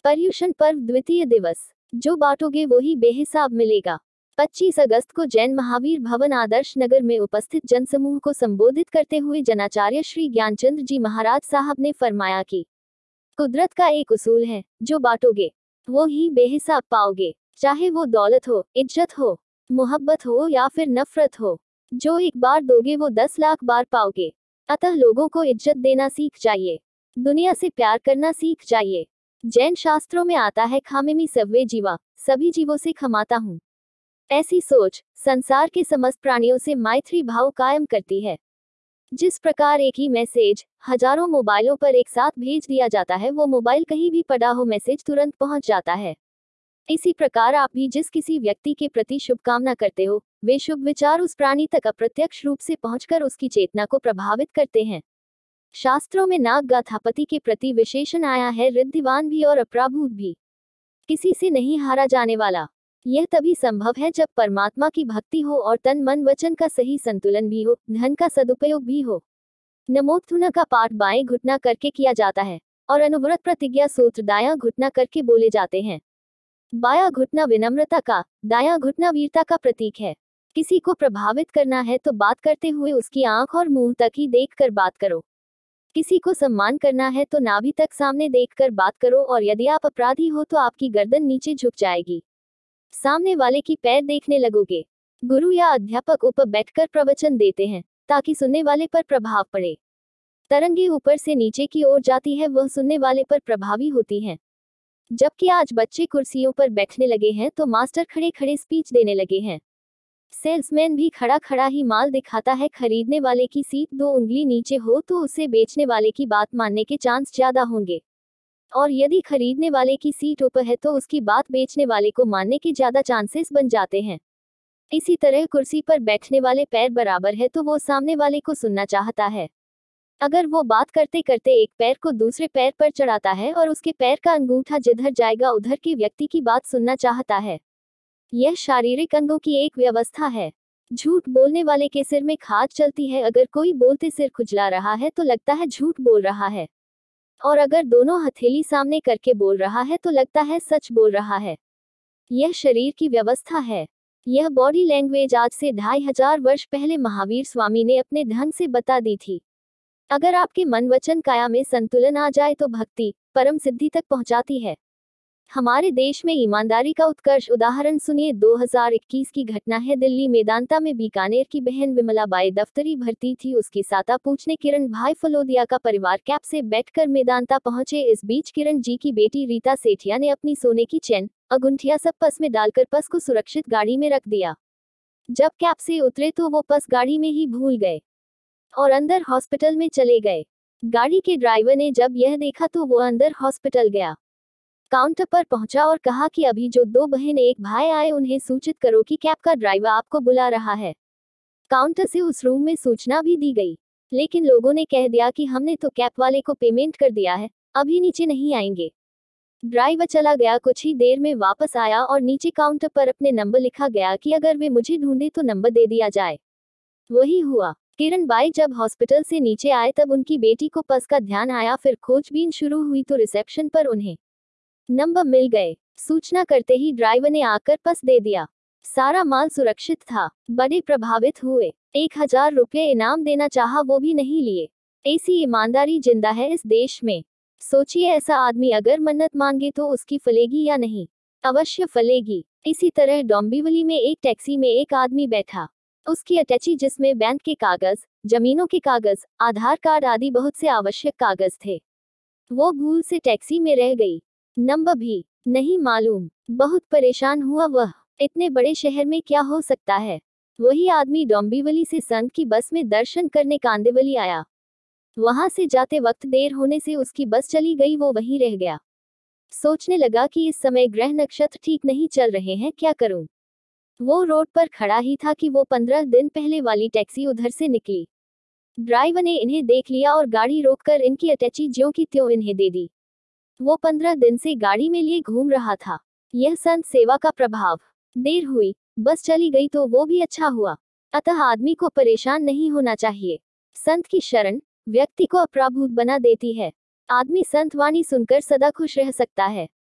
पर्युषण पर्व द्वितीय दिवस। जो बांटोगे वो ही बेहिसाब मिलेगा। 25 अगस्त को जैन महावीर भवन आदर्श नगर में उपस्थित जनसमूह को संबोधित करते हुए जनाचार्य श्री ज्ञानचंद्र जी महाराज साहब ने फरमाया कि कुदरत का एक उसूल है, जो बांटोगे वो ही बेहिसाब पाओगे। चाहे वो दौलत हो, इज्जत हो, मोहब्बत हो या फिर नफरत हो, जो एक बार दोगे वो 10 लाख बार पाओगे। अतः लोगों को इज्जत देना सीख जाइए, दुनिया से प्यार करना सीख जाइए। जैन शास्त्रों में आता है, खामेमी सर्वे जीवा, सभी जीवों से क्षमाता हूँ। ऐसी सोच संसार के समस्त प्राणियों से मैत्री भाव कायम करती है। जिस प्रकार एक ही मैसेज हजारों मोबाइलों पर एक साथ भेज दिया जाता है, वो मोबाइल कहीं भी पड़ा हो मैसेज तुरंत पहुंच जाता है। इसी प्रकार आप भी जिस किसी व्यक्ति के प्रति शुभकामना करते हो, वे शुभ विचार उस प्राणी तक अप्रत्यक्ष रूप से पहुंचकर उसकी चेतना को प्रभावित करते हैं। शास्त्रों में नाग गाथापति के प्रति विशेषण आया है, रिद्धिवान भी और अप्राभूत भी, किसी से नहीं हारा जाने वाला। यह तभी संभव है जब परमात्मा की भक्ति हो और तन मन वचन का सही संतुलन भी हो, धन का सदुपयोग भी हो। नमोत्थुना का पाठ बाएं घुटना करके किया जाता है और अनुव्रत प्रतिज्ञा सूत्र दायां घुटना करके बोले जाते हैं। बायां घुटना विनम्रता का, दायां घुटना वीरता का प्रतीक है। किसी को प्रभावित करना है तो बात करते हुए उसकी आंख और मुंह तक ही देखकर बात करो। किसी को सम्मान करना है तो नाभि तक सामने देखकर बात करो, और यदि आप अपराधी हो तो आपकी गर्दन नीचे झुक जाएगी, सामने वाले की पैर देखने लगोगे। गुरु या अध्यापक ऊपर बैठकर प्रवचन देते हैं ताकि सुनने वाले पर प्रभाव पड़े। तरंगे ऊपर से नीचे की ओर जाती है, वह सुनने वाले पर प्रभावी होती हैं। जबकि आज बच्चे कुर्सियों पर बैठने लगे हैं तो मास्टर खड़े खड़े स्पीच देने लगे हैं। सेल्समैन भी खड़ा खड़ा ही माल दिखाता है। खरीदने वाले की सीट 2 उंगली नीचे हो तो उसे बेचने वाले की बात मानने के चांस ज्यादा होंगे, और यदि खरीदने वाले की सीट ऊपर है तो उसकी बात बेचने वाले को मानने के ज्यादा चांसेस बन जाते हैं। इसी तरह कुर्सी पर बैठने वाले पैर बराबर है तो वो सामने वाले को सुनना चाहता है। अगर वो बात करते करते एक पैर को दूसरे पैर पर चढ़ाता है और उसके पैर का अंगूठा जिधर जाएगा उधर के व्यक्ति की बात सुनना चाहता है, यह शारीरिक अंगों की एक व्यवस्था है। झूठ बोलने वाले के सिर में खाज चलती है। अगर कोई बोलते सिर खुजला रहा है तो लगता है झूठ बोल रहा है, और अगर दोनों हथेली सामने करके बोल रहा है तो लगता है सच बोल रहा है। यह शरीर की व्यवस्था है। यह बॉडी लैंग्वेज आज से 2500 वर्ष पहले महावीर स्वामी ने अपने ढंग से बता दी थी। अगर आपके मन वचन काया में संतुलन आ जाए तो भक्ति परम सिद्धि तक पहुंचाती है। हमारे देश में ईमानदारी का उत्कर्ष उदाहरण सुनिए। 2021 की घटना है। दिल्ली मेदांता में बीकानेर की बहन विमला बाई दफ्तरी भर्ती थी। उसकी साता पूछने किरण भाई फलोदिया का परिवार कैब से बैठकर मेदांता पहुंचे। इस बीच किरण जी की बेटी रीता सेठिया ने अपनी सोने की चैन अगुंठिया सब पस में डालकर पस को सुरक्षित गाड़ी में रख दिया। जब कैब से उतरे तो वो पस गाड़ी में ही भूल गए और अंदर हॉस्पिटल में चले गए। गाड़ी के ड्राइवर ने जब यह देखा तो वो अंदर हॉस्पिटल गया, काउंटर पर पहुंचा और कहा कि अभी जो 2 बहन एक भाई आए उन्हें सूचित करो कि कैब का ड्राइवर आपको बुला रहा है। काउंटर से उस रूम में सूचना भी दी गई, लेकिन लोगों ने कह दिया कि हमने तो कैब वाले को पेमेंट कर दिया है, अभी नीचे नहीं आएंगे। ड्राइवर चला गया। कुछ ही देर में वापस आया और नीचे काउंटर पर अपने नंबर लिखा गया कि अगर वे मुझे ढूंढे तो नंबर दे दिया जाए। वही हुआ। किरण बाई जब हॉस्पिटल से नीचे आए तब उनकी बेटी को पस का ध्यान आया। फिर खोजबीन शुरू हुई तो रिसेप्शन पर उन्हें नंबर मिल गए। सूचना करते ही ड्राइवर ने आकर पस दे दिया। सारा माल सुरक्षित था। बड़े प्रभावित हुए। 1000 रुपये इनाम देना चाहा, वो भी नहीं लिए। ऐसी ईमानदारी जिंदा है इस देश में। सोचिए, ऐसा आदमी अगर मन्नत मांगे तो उसकी फलेगी या नहीं? अवश्य फलेगी। इसी तरह डोंबिवली में एक टैक्सी में एक आदमी बैठा। उसकी अटैची जिसमें बैंक के कागज, जमीनों के कागज, आधार कार्ड आदि बहुत से आवश्यक कागज थे, वो भूल से टैक्सी में रह गई। नंबर भी नहीं मालूम। बहुत परेशान हुआ वह। इतने बड़े शहर में क्या हो सकता है? वही आदमी डोंबिवली से संत की बस में दर्शन करने कांदिवली आया। वहां से जाते वक्त देर होने से उसकी बस चली गई, वो वहीं रह गया। सोचने लगा कि इस समय ग्रह नक्षत्र ठीक नहीं चल रहे हैं, क्या करूं? वो रोड पर खड़ा ही था कि वो 15 दिन पहले वाली टैक्सी उधर से निकली। ड्राइवर ने इन्हें देख लिया और गाड़ी रोककर इनकी अटैची ज्यों की त्यों इन्हें दे दी। वो 15 दिन से गाड़ी में लिए घूम रहा था। यह संत सेवा का प्रभाव। देर हुई, बस चली गई तो वो भी अच्छा हुआ। अतः आदमी को परेशान नहीं होना चाहिए। संत की शरण व्यक्ति को अप्राभूत बना देती है। आदमी संत वाणी सुनकर सदा खुश रह सकता है।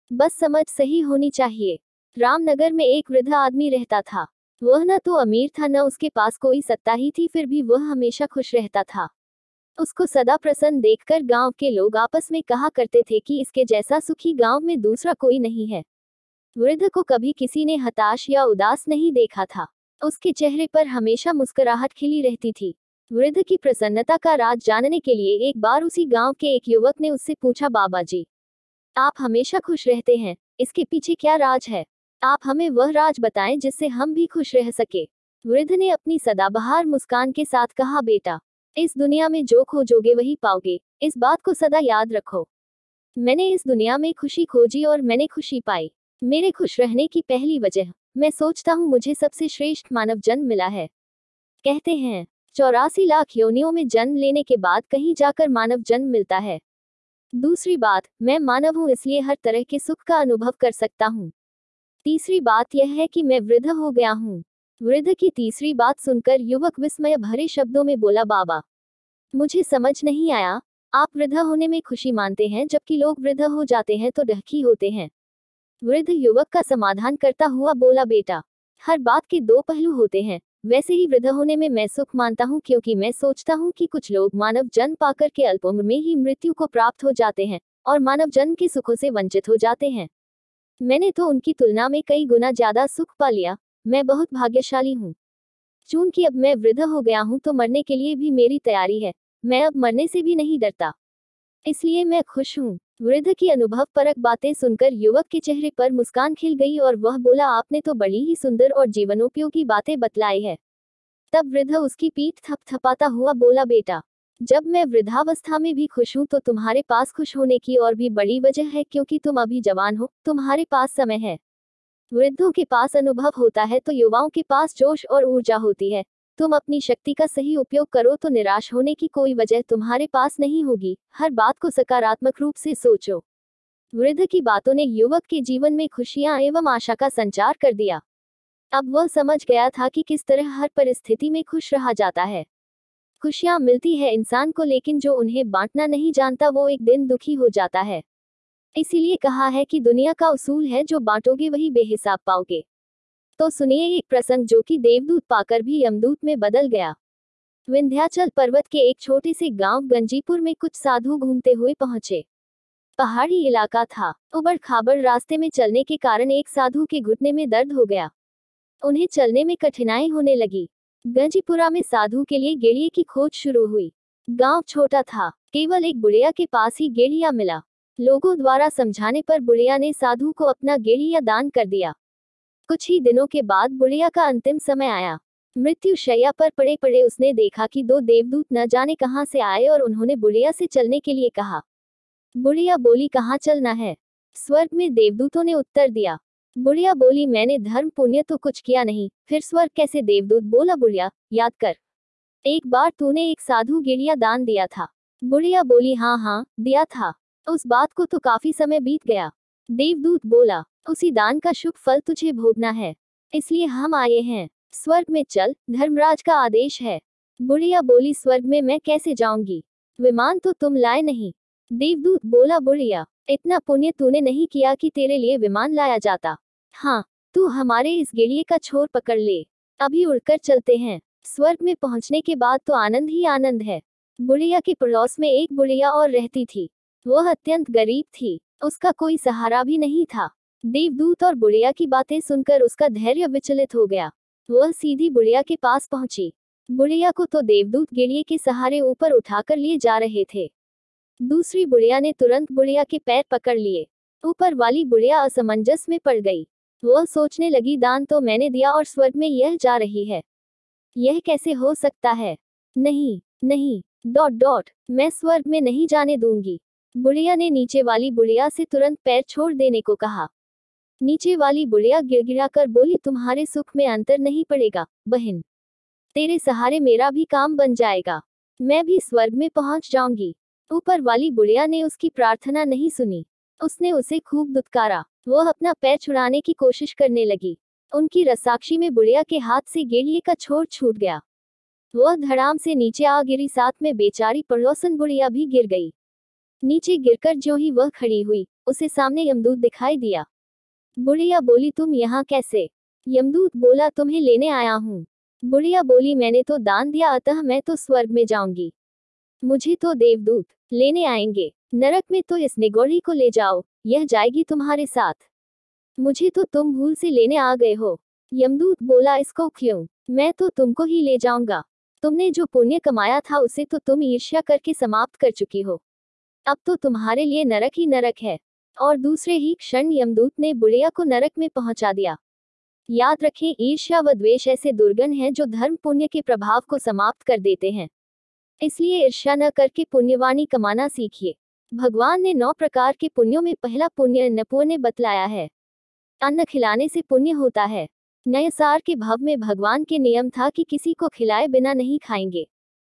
बस समझ सही होनी चाहिए। रामनगर में एक वृद्ध आदमी रहता था। वह न तो अमीर था न उसके पास कोई सत्ता ही थी, फिर भी वह हमेशा खुश रहता था। उसको सदा प्रसन्न देखकर गांव के लोग आपस में कहा करते थे कि इसके जैसा सुखी गांव में दूसरा कोई नहीं है। वृद्ध को कभी किसी ने हताश या उदास नहीं देखा था। उसके चेहरे पर हमेशा मुस्कुराहट खिली रहती थी। वृद्ध की प्रसन्नता का राज जानने के लिए एक बार उसी गांव के एक युवक ने उससे पूछा, बाबा जी, आप हमेशा खुश रहते हैं, इसके पीछे क्या राज है? आप हमें वह राज बताएं जिससे हम भी खुश रह सके। वृद्ध ने अपनी सदाबहार मुस्कान के साथ कहा, बेटा, इस दुनिया में जो खोजोगे वही पाओगे, इस बात को सदा याद रखो। मैंने इस दुनिया में खुशी खोजी और मैंने खुशी पाई। मेरे खुश रहने की पहली वजह, मैं सोचता हूँ मुझे सबसे श्रेष्ठ मानव जन्म मिला है। कहते हैं 84 लाख योनियों में जन्म लेने के बाद कहीं जाकर मानव जन्म मिलता है। दूसरी बात, मैं मानव हूँ इसलिए हर तरह के सुख का अनुभव कर सकता हूँ। तीसरी बात यह है कि मैं वृद्ध हो गया हूँ। वृद्ध की तीसरी बात सुनकर युवक विस्मय भरे शब्दों में बोला, बाबा, मुझे समझ नहीं आया, आप वृद्ध होने में खुशी मानते हैं जबकि लोग वृद्ध हो जाते हैं तो दुखी होते हैं। वृद्ध युवक का समाधान करता हुआ बोला, बेटा, हर बात के दो पहलू होते हैं। वैसे ही वृद्ध होने में मैं सुख मानता हूँ क्योंकि मैं सोचता हूँ कि कुछ लोग मानव जन्म पाकर के अल्प उम्र में ही मृत्यु को प्राप्त हो जाते हैं और मानव जन्म के सुखों से वंचित हो जाते हैं। मैंने तो उनकी तुलना में कई गुना ज्यादा सुख पा लिया। मैं बहुत भाग्यशाली हूँ। चूंकि अब मैं वृद्ध हो गया हूँ तो मरने के लिए भी मेरी तैयारी है। मैं अब मरने से भी नहीं डरता, इसलिए मैं खुश हूँ। वृद्ध की अनुभव परक बातें सुनकर युवक के चेहरे पर मुस्कान खिल गई और वह बोला, आपने तो बड़ी ही सुंदर और जीवनोपयोगी बातें बतलाई है। तब वृद्ध उसकी पीठ थपथपाता हुआ बोला, बेटा, जब मैं वृद्धावस्था में भी खुश हूँ तो तुम्हारे पास खुश होने की और भी बड़ी वजह है, क्योंकि तुम अभी जवान हो, तुम्हारे पास समय है। वृद्धों के पास अनुभव होता है तो युवाओं के पास जोश और ऊर्जा होती है। तुम अपनी शक्ति का सही उपयोग करो तो निराश होने की कोई वजह तुम्हारे पास नहीं होगी। हर बात को सकारात्मक रूप से सोचो। वृद्ध की बातों ने युवक के जीवन में खुशियां एवं आशा का संचार कर दिया। अब वह समझ गया था कि किस तरह हर परिस्थिति में खुश रहा जाता है। खुशियां मिलती है इंसान को, लेकिन जो उन्हें बांटना नहीं जानता वो एक दिन दुखी हो जाता है। इसीलिए कहा है कि दुनिया का उसूल है, जो बांटोगे वही बेहिसाब पाओगे। तो सुनिए एक प्रसंग जो कि देवदूत पाकर भी यमदूत में बदल गया। विंध्याचल पर्वत के एक छोटे से गांव गंजीपुर में कुछ साधु घूमते हुए पहुंचे। पहाड़ी इलाका था। उबड़ खाबड़ रास्ते में चलने के कारण एक साधु के घुटने में दर्द हो गया। उन्हें चलने में कठिनाई होने लगी। गंजीपुरा में साधु के लिए गेड़िए की खोज शुरू हुई। गांव छोटा था, केवल एक बुढ़िया के पास ही गेड़िया मिला। लोगों द्वारा समझाने पर बुढ़िया ने साधु को अपना गेड़िया दान कर दिया। कुछ ही दिनों के बाद बुढ़िया का अंतिम समय आया। मृत्यु शैया पर पड़े पड़े उसने देखा कि दो देवदूत न जाने कहां से आए और उन्होंने बुढ़िया से चलने के लिए कहा। बुढ़िया बोली, कहाँ चलना है? स्वर्ग में, देवदूतों ने उत्तर दिया। बुढ़िया बोली, मैंने धर्म पुण्य तो कुछ किया नहीं, फिर स्वर्ग कैसे? देवदूत बोला, बुढ़िया, याद कर, एक बार तूने एक साधु गेड़िया दान दिया था। बुढ़िया बोली, हाँ हाँ, दिया था। उस बात को तो काफी समय बीत गया। देवदूत बोला, उसी दान का शुभ फल तुझे भोगना है, इसलिए हम आए हैं। स्वर्ग में चल, धर्मराज का आदेश है। बुढ़िया बोली, स्वर्ग में मैं कैसे जाऊंगी? विमान तो तुम लाए नहीं। देवदूत बोला, बुढ़िया, इतना पुण्य तूने नहीं किया कि तेरे लिए विमान लाया जाता। हाँ, तू हमारे इस गेड़िए का छोर पकड़ ले, अभी उड़कर चलते हैं। स्वर्ग में पहुंचने के बाद तो आनंद ही आनंद है। बुढ़िया के पड़ोस में एक बुढ़िया और रहती थी। वह अत्यंत गरीब थी, उसका कोई सहारा भी नहीं था। देवदूत और बुढ़िया की बातें सुनकर उसका धैर्य विचलित हो गया। वह सीधी बुढ़िया के पास पहुंची। बुढ़िया को तो देवदूत गेड़िए के सहारे ऊपर उठाकर लिए जा रहे थे। दूसरी बुढ़िया ने तुरंत बुढ़िया के पैर पकड़ लिए। ऊपर वाली बुढ़िया असमंजस में पड़ गई। वह सोचने लगी, दान तो मैंने दिया और स्वर्ग में यह जा रही है, यह कैसे हो सकता है? नहीं नहीं, डॉट डॉट, मैं स्वर्ग में नहीं जाने दूंगी। बुढ़िया ने नीचे वाली बुढ़िया से तुरंत पैर छोड़ देने को कहा। नीचे वाली बुढ़िया गिड़गिड़ा कर बोली, तुम्हारे सुख में अंतर नहीं पड़ेगा बहन, तेरे सहारे मेरा भी काम बन जाएगा, मैं भी स्वर्ग में पहुंच जाऊंगी। ऊपर वाली बुढ़िया ने उसकी प्रार्थना नहीं सुनी। उसने उसे खूब दुत्कारा। वह अपना पैर छुड़ाने की कोशिश करने लगी। उनकी रसाक्षी में बुढ़िया के हाथ से गेड़िए का छोर छूट गया। वह धड़ाम से नीचे आ गिरी, साथ में बेचारी पड़ोसन बुढ़िया भी गिर गई। नीचे गिरकर जो ही वह खड़ी हुई, उसे सामने यमदूत दिखाई दिया। बुढ़िया बोली, तुम यहाँ कैसे? यमदूत बोला, तुम्हें लेने आया हूँ। बुढ़िया बोली, मैंने तो दान दिया, अतः मैं तो स्वर्ग में जाऊंगी, मुझे तो देवदूत लेने आएंगे। नरक में तो इस निगोड़ी को ले जाओ, यह जाएगी तुम्हारे साथ। मुझे तो तुम भूल से लेने आ गए हो। यमदूत बोला, इसको क्यों, मैं तो तुमको ही ले जाऊंगा। तुमने जो पुण्य कमाया था उसे तो तुम ईर्ष्या करके समाप्त कर चुकी हो, अब तो तुम्हारे लिए नरक ही नरक है। और दूसरे ही क्षण यमदूत ने बुढ़िया को नरक में पहुंचा दिया। याद रखें, ईर्ष्या व द्वेष ऐसे दुर्गुण हैं जो धर्म पुण्य के प्रभाव को समाप्त कर देते हैं। इसलिए ईर्ष्या न करके पुण्यवाणी कमाना सीखिए। भगवान ने 9 प्रकार के पुण्यों में पहला पुण्य अन्नपुण्य बतलाया है। अन्न खिलाने से पुण्य होता है। नयसार के भव में भगवान के नियम था कि किसी को खिलाए बिना नहीं खाएंगे।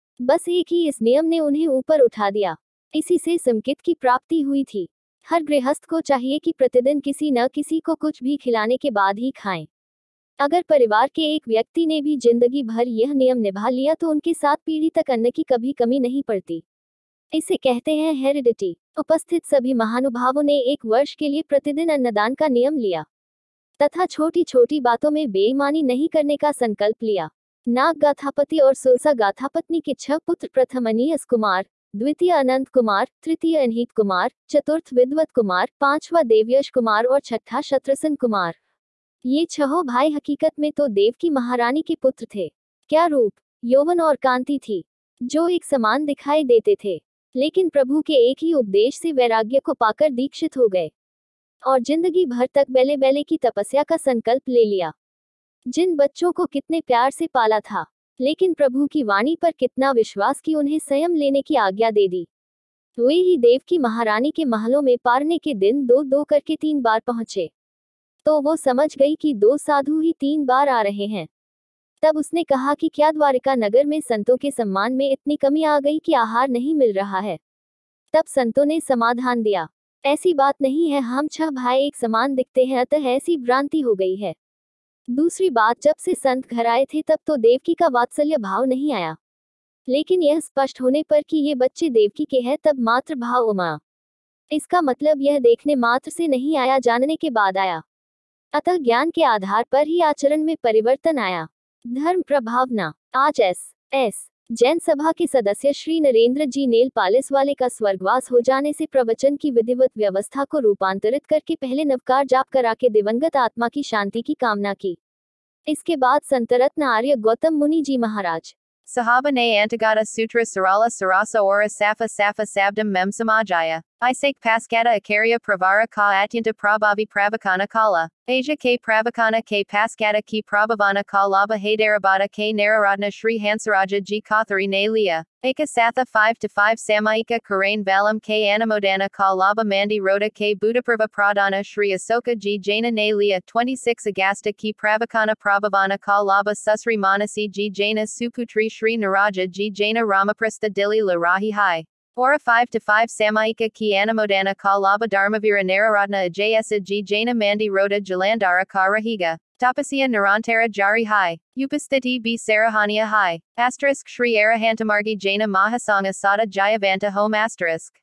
बस एक ही इस नियम ने उन्हें ऊपर उठा दिया। इसी से समकित की प्राप्ति हुई थी। हर गृहस्थ को चाहिए कि प्रतिदिन किसी न किसी को कुछ भी खिलाने के बाद ही खाएं। अगर परिवार के एक व्यक्ति ने भी जिंदगी भर यह नियम निभा लिया तो उनके 7 पीढ़ी तक अन्न की कभी कमी नहीं पड़ती। इसे कहते हैं हेरिडिटी। उपस्थित सभी महानुभावों ने 1 वर्ष के लिए प्रतिदिन अन्नदान का नियम लिया तथा छोटी छोटी बातों में बेईमानी नहीं करने का संकल्प लिया। नाग गाथापति और सुलसा गाथापत्नी के 6 पुत्र, प्रथम अनियस कुमार, द्वितीय अनंत कुमार, तृतीय अनहित कुमार, चतुर्थ विद्वत कुमार, 5वां देवयश कुमार और 6ठा शत्रसन कुमार। ये 6 भाई हकीकत में तो देव की महारानी के पुत्र थे। क्या रूप, यौवन और कांति थी, जो एक समान दिखाई देते थे। लेकिन प्रभु के एक ही उपदेश से वैराग्य को पाकर दीक्षित हो गए और जिंदगी भर तक बेले बेले की तपस्या का संकल्प ले लिया। जिन बच्चों को कितने प्यार से पाला था, लेकिन प्रभु की वाणी पर कितना विश्वास कि उन्हें संयम लेने की आज्ञा दे दी। वे ही देव की महारानी के महलों में पारने के दिन 2-2 करके 3 बार पहुंचे। तो वो समझ गई कि 2 साधु ही 3 बार आ रहे हैं। तब उसने कहा कि क्या द्वारिका नगर में संतों के सम्मान में इतनी कमी आ गई कि आहार नहीं मिल रहा है? तब संतों ने समाधान दिया, ऐसी बात नहीं है, हम 6 भाई एक समान दिखते हैं, अतः ऐसी भ्रांति हो गई है। दूसरी बात, जब से संत घर आए थे तब तो देवकी का वात्सल्य भाव नहीं आया, लेकिन यह स्पष्ट होने पर कि ये बच्चे देवकी के हैं तब मातृ भाव उमा। इसका मतलब यह देखने मात्र से नहीं आया, जानने के बाद आया। अतः ज्ञान के आधार पर ही आचरण में परिवर्तन आया। धर्म प्रभावना। आज एस जैन सभा के सदस्य श्री नरेंद्र जी नेल पालिस वाले का स्वर्गवास हो जाने से प्रवचन की विधिवत व्यवस्था को रूपांतरित करके पहले नवकार जाप करा के दिवंगत आत्मा की शांति की कामना की। इसके बाद संतरत्न आर्य गौतम मुनि जी महाराज Sahaba ne Antagata Sutra Sarala Sarasa Ora Safa Safa Sabdam Mem Samajaya. Isake Paskata Akaria Pravara Ka Atyanta Prabhavi Pravakana Kala. Asia K Pravakana K Paskata Ki Prabhavana Ka Laba Haydarabada K Nararadna Shri Hansaraja G Kathari Ne Liya. Eka Satha 5-5 Samaika Karain Valam K Anamodana Ka Laba Mandi Rhoda K Buddhaprava Pradana Shri Asoka G Jaina Ne Liya 26 Agasta Ki Pravakana Prabhavana Ka Laba Susri Manasi G Jaina Suputri Shri Naraja G Jaina Ramaprastha Dili La Rahi Hai. Ora 5-5 Samaika Ki Anamodana Ka Laba Dharmavira Nararadna Ajayasa G Jaina Mandi Rhoda Jalandara Ka Rahiga. Tapasya Narantara Jari Hai. Upasthiti B Sarahania Hai. Asterisk Shri Arahantamargi Jaina Mahasanga Sada Jayavanta Home Asterisk.